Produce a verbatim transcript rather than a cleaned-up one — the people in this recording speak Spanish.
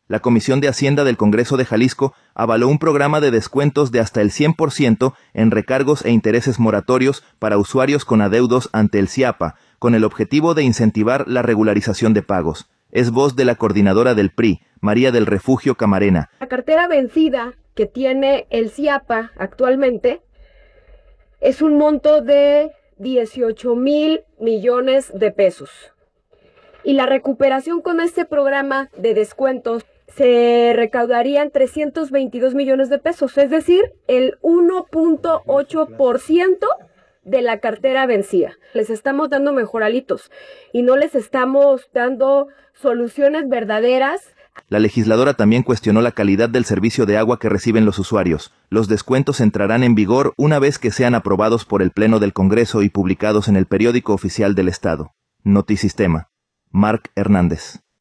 La Comisión de Hacienda del Congreso de Jalisco avaló un programa de descuentos de hasta el cien por ciento en recargos e intereses moratorios para usuarios con adeudos ante el CIAPA, con el objetivo de incentivar la regularización de pagos. Es voz de la coordinadora del P R I, María del Refugio Camarena. La cartera vencida que tiene el CIAPA actualmente es un monto de dieciocho mil millones de pesos. Y la recuperación con este programa de descuentos se recaudarían trescientos veintidós millones de pesos, es decir, el uno punto ocho por ciento de la cartera vencida. Les estamos dando mejoralitos y no les estamos dando soluciones verdaderas. La legisladora también cuestionó la calidad del servicio de agua que reciben los usuarios. Los descuentos entrarán en vigor una vez que sean aprobados por el Pleno del Congreso y publicados en el Periódico Oficial del Estado. Notisistema. Marc Hernández.